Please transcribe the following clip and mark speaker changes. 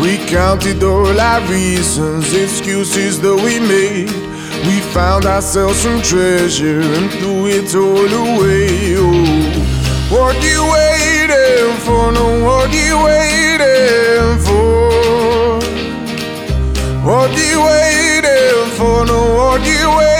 Speaker 1: We counted all our reasons, excuses that we made. We found ourselves some treasure and threw it all away. Oh, what you waiting for? No, what you waiting for? What you waiting for? No, what you waiting for?